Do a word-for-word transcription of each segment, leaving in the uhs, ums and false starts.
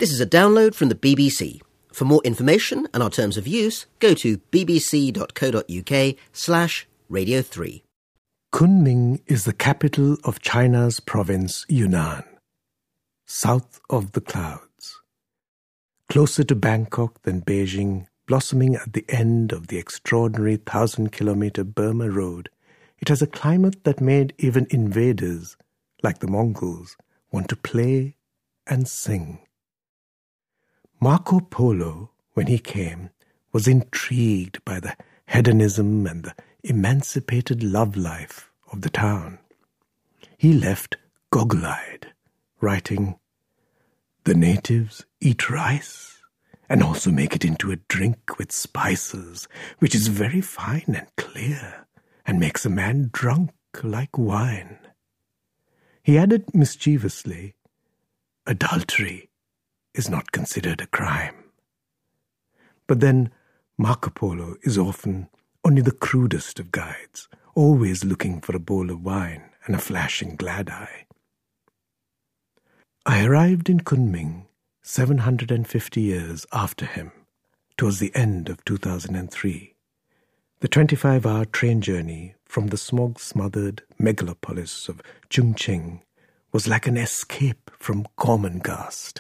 This is a download from the B B C. For more information and our terms of use, go to bbc.co.uk slash radio 3. Kunming is the capital of China's province Yunnan, south of the clouds. Closer to Bangkok than Beijing, blossoming at the end of the extraordinary thousand-kilometre Burma Road, it has a climate that made even invaders, like the Mongols, want to play and sing. Marco Polo, when he came, was intrigued by the hedonism and the emancipated love life of the town. He left goggle-eyed, writing, "The natives eat rice and also make it into a drink with spices, which is very fine and clear and makes a man drunk like wine." He added mischievously, "Adultery is not considered a crime." But then Marco Polo is often only the crudest of guides, always looking for a bowl of wine and a flashing glad eye. I arrived in Kunming seven hundred fifty years after him, towards the end of two thousand three. The twenty-five hour train journey from the smog-smothered megalopolis of Chongqing was like an escape from Gormenghast.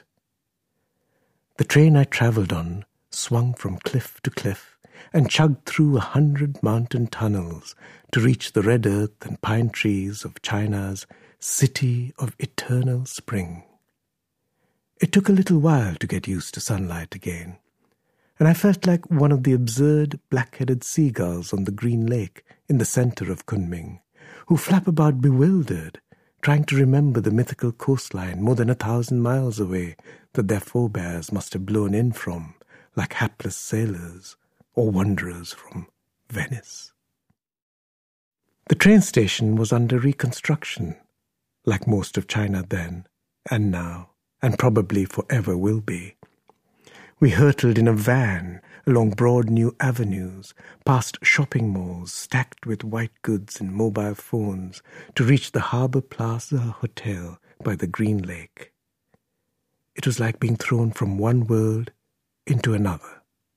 The train I travelled on swung from cliff to cliff and chugged through a hundred mountain tunnels to reach the red earth and pine trees of China's city of eternal spring. It took a little while to get used to sunlight again, and I felt like one of the absurd black-headed seagulls on the green lake in the centre of Kunming, who flap about bewildered, trying to remember the mythical coastline more than a thousand miles away that their forebears must have blown in from, like hapless sailors or wanderers from Venice. The train station was under reconstruction, like most of China then and now, and probably forever will be. We hurtled in a van along broad new avenues, past shopping malls stacked with white goods and mobile phones, to reach the Harbour Plaza Hotel by the Green Lake. It was like being thrown from one world into another.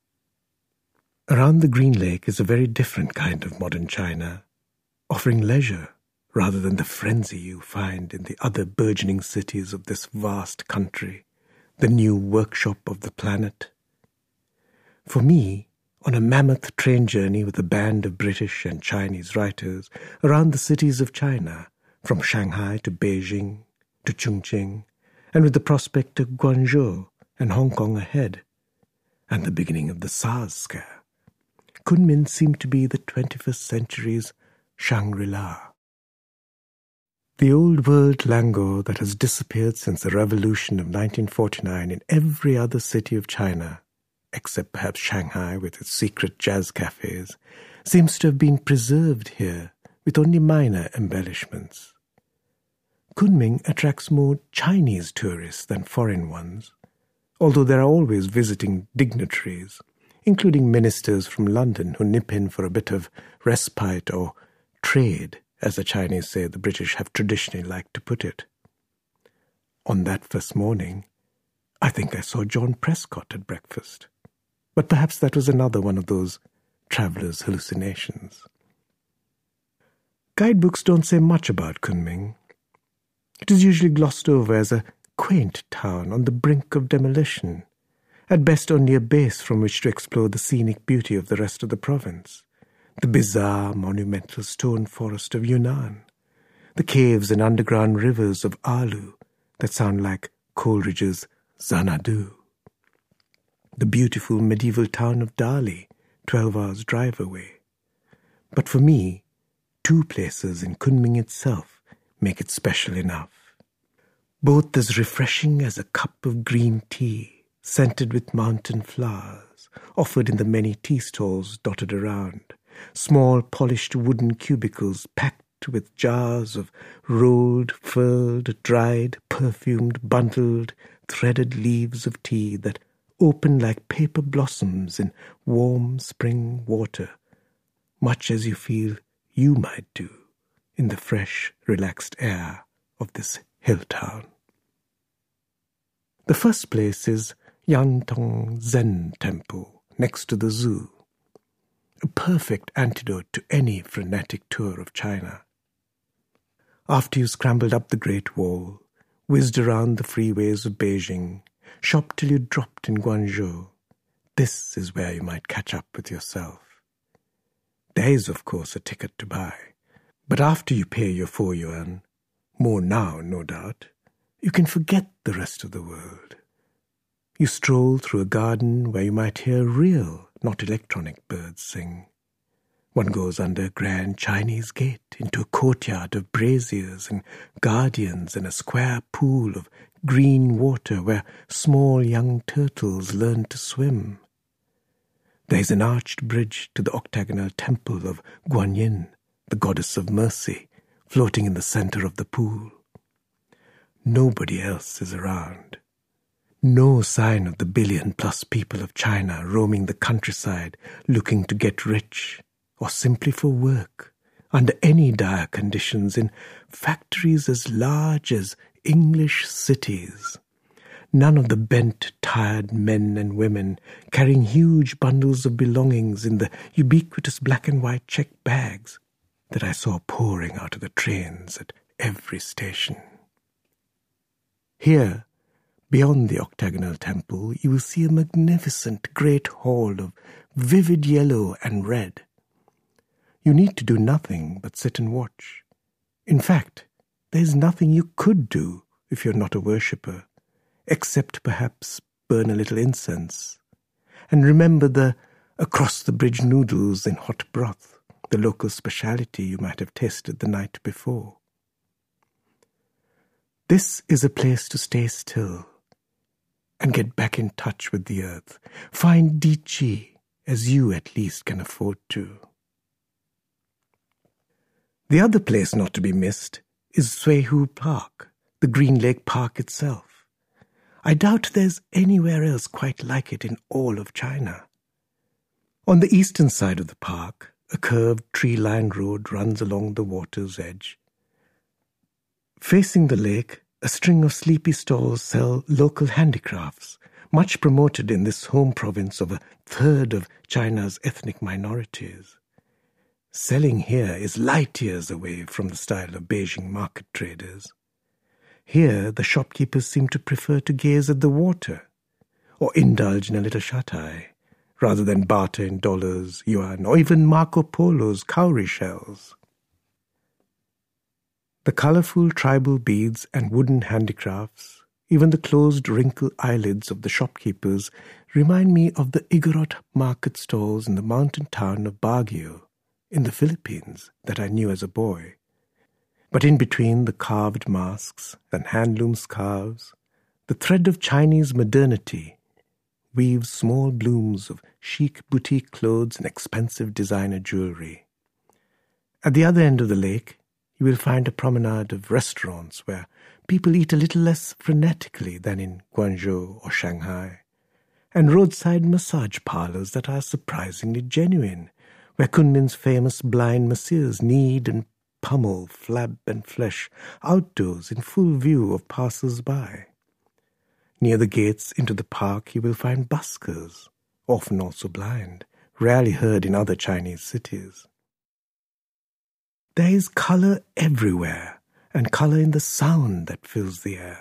Around the Green Lake is a very different kind of modern China, offering leisure rather than the frenzy you find in the other burgeoning cities of this vast country, the new workshop of the planet. For me, on a mammoth train journey with a band of British and Chinese writers around the cities of China, from Shanghai to Beijing to Chongqing, and with the prospect of Guangzhou and Hong Kong ahead, and the beginning of the SARS scare, Kunming seemed to be the twenty-first century's Shangri-La. The old world languor that has disappeared since the revolution of nineteen forty-nine in every other city of China, except perhaps Shanghai with its secret jazz cafes, seems to have been preserved here with only minor embellishments. Kunming attracts more Chinese tourists than foreign ones, although there are always visiting dignitaries, including ministers from London who nip in for a bit of respite or trade, as the Chinese say the British have traditionally liked to put it. On that first morning, I think I saw John Prescott at breakfast, but perhaps that was another one of those travellers' hallucinations. Guidebooks don't say much about Kunming. It is usually glossed over as a quaint town on the brink of demolition, at best only a base from which to explore the scenic beauty of the rest of the province, the bizarre monumental stone forest of Yunnan, the caves and underground rivers of Alu that sound like Coleridge's Xanadu, the beautiful medieval town of Dali, twelve hours' drive away. But for me, two places in Kunming itself make it special enough. Both as refreshing as a cup of green tea, scented with mountain flowers, offered in the many tea stalls dotted around, small polished wooden cubicles packed with jars of rolled, furled, dried, perfumed, bundled, threaded leaves of tea that open like paper blossoms in warm spring water, much as you feel you might do in the fresh, relaxed air of this hill town. The first place is Yantong Zen Temple, next to the zoo. A perfect antidote to any frenetic tour of China. After you scrambled up the Great Wall, whizzed around the freeways of Beijing, shopped till you dropped in Guangzhou, this is where you might catch up with yourself. There is, of course, a ticket to buy, but after you pay your four yuan, more now, no doubt, you can forget the rest of the world. You stroll through a garden where you might hear real, not electronic birds sing. One goes under a grand Chinese gate into a courtyard of braziers and guardians and a square pool of green water where small young turtles learn to swim. There is an arched bridge to the octagonal temple of Guanyin, the goddess of mercy, floating in the center of the pool. Nobody else is around. No sign of the billion-plus people of China roaming the countryside looking to get rich, or simply for work, under any dire conditions in factories as large as English cities. None of the bent, tired men and women carrying huge bundles of belongings in the ubiquitous black and white check bags that I saw pouring out of the trains at every station. Here, beyond the octagonal temple, you will see a magnificent great hall of vivid yellow and red. You need to do nothing but sit and watch. In fact, there is nothing you could do if you're not a worshipper, except perhaps burn a little incense. And remember the across-the-bridge noodles in hot broth, the local speciality you might have tasted the night before. This is a place to stay still and get back in touch with the earth. Find Di Chi, as you at least can afford to. The other place not to be missed is Suihu Park, the Green Lake Park itself. I doubt there's anywhere else quite like it in all of China. On the eastern side of the park, a curved tree-lined road runs along the water's edge. Facing the lake, a string of sleepy stalls sell local handicrafts, much promoted in this home province of a third of China's ethnic minorities. Selling here is light years away from the style of Beijing market traders. Here, the shopkeepers seem to prefer to gaze at the water, or indulge in a little shut-eye, rather than barter in dollars, yuan, or even Marco Polo's cowrie shells. The colourful tribal beads and wooden handicrafts, even the closed wrinkled eyelids of the shopkeepers, remind me of the Igorot market stalls in the mountain town of Baguio, in the Philippines, that I knew as a boy. But in between the carved masks and handloom scarves, the thread of Chinese modernity weaves small blooms of chic boutique clothes and expensive designer jewellery. At the other end of the lake, you will find a promenade of restaurants where people eat a little less frenetically than in Guangzhou or Shanghai, and roadside massage parlours that are surprisingly genuine, where Kunmin's famous blind masseurs knead and pummel flab and flesh outdoors in full view of passers-by. Near the gates into the park you will find buskers, often also blind, rarely heard in other Chinese cities. There is colour everywhere, and colour in the sound that fills the air.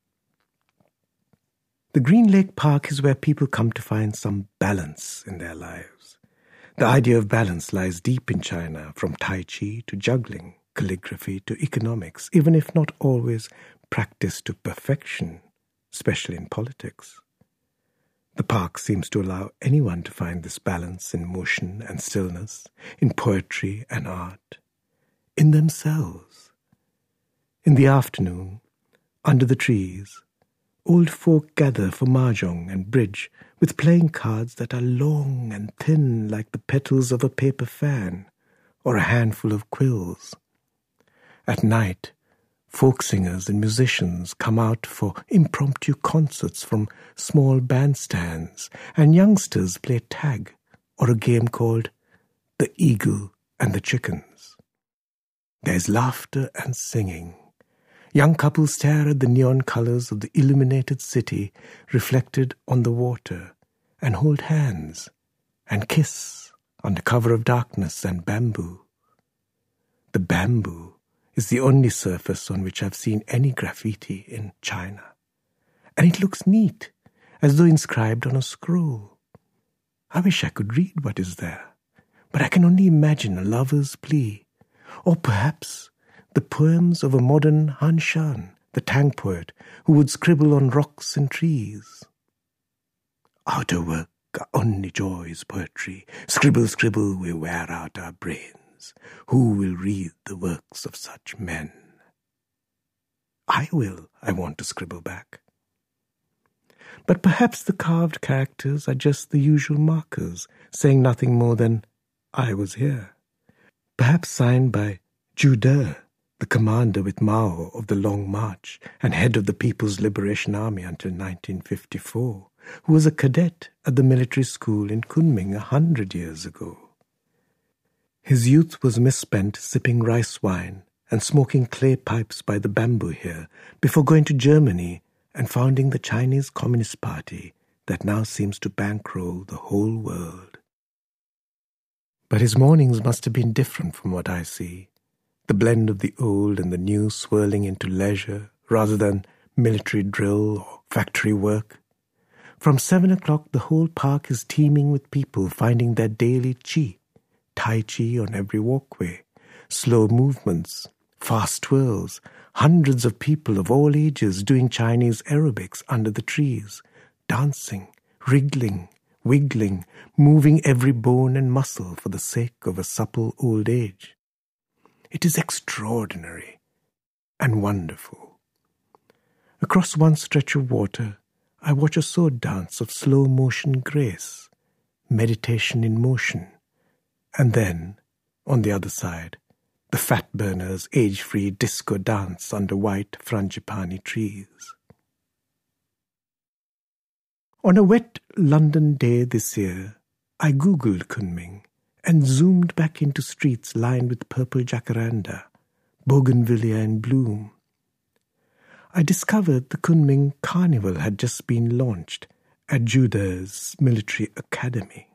The Green Lake Park is where people come to find some balance in their lives. The idea of balance lies deep in China, from Tai Chi to juggling, calligraphy to economics, even if not always practiced to perfection, especially in politics. The park seems to allow anyone to find this balance in motion and stillness, in poetry and art, in themselves. In the afternoon, under the trees, old folk gather for mahjong and bridge with playing cards that are long and thin like the petals of a paper fan or a handful of quills. At night, folk singers and musicians come out for impromptu concerts from small bandstands, and youngsters play tag or a game called The Eagle and the Chickens. There is laughter and singing, Young couples stare at the neon colors of the illuminated city reflected on the water and hold hands and kiss under cover of darkness and bamboo. The bamboo is the only surface on which I've seen any graffiti in China, and it looks neat, as though inscribed on a scroll. I wish I could read what is there, but I can only imagine a lover's plea, or perhaps the poems of a modern Han Shan, the Tang poet, who would scribble on rocks and trees. Outer work, our only joy is poetry. Scribble, scribble, we wear out our brains. Who will read the works of such men? I will, I want to scribble back. But perhaps the carved characters are just the usual markers, saying nothing more than, I was here. Perhaps signed by Zhu De, the commander with Mao of the Long March and head of the People's Liberation Army until nineteen fifty-four, who was a cadet at the military school in Kunming a hundred years ago. His youth was misspent sipping rice wine and smoking clay pipes by the bamboo here before going to Germany and founding the Chinese Communist Party that now seems to bankroll the whole world. But his mornings must have been different from what I see, the blend of the old and the new swirling into leisure rather than military drill or factory work. From seven o'clock the whole park is teeming with people finding their daily chi, Tai Chi on every walkway, slow movements, fast twirls, hundreds of people of all ages doing Chinese aerobics under the trees, dancing, wriggling, wiggling, moving every bone and muscle for the sake of a supple old age. It is extraordinary and wonderful. Across one stretch of water, I watch a sword dance of slow-motion grace, meditation in motion, and then, on the other side, the fat burners' age-free disco dance under white frangipani trees. On a wet London day this year, I googled Kunming and zoomed back into streets lined with purple jacaranda, bougainvillea in bloom. I discovered the Kunming Carnival had just been launched at Zhu De's military academy.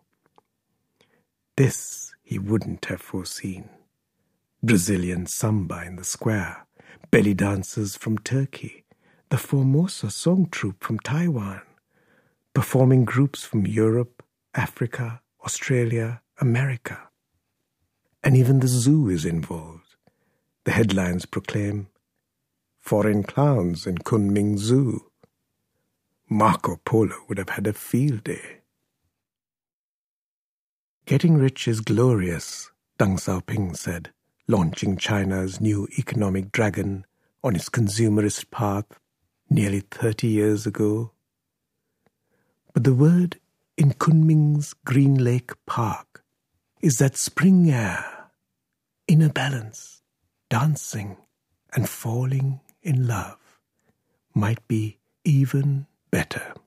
This he wouldn't have foreseen. Brazilian samba in the square, belly dancers from Turkey, the Formosa song troupe from Taiwan, performing groups from Europe, Africa, Australia, America. And even the zoo is involved. The headlines proclaim, Foreign clowns in Kunming Zoo. Marco Polo would have had a field day. Getting rich is glorious, Deng Xiaoping said, launching China's new economic dragon on its consumerist path nearly thirty years ago. But the word in Kunming's Green Lake Park is that spring air, inner balance, dancing and falling in love might be even better.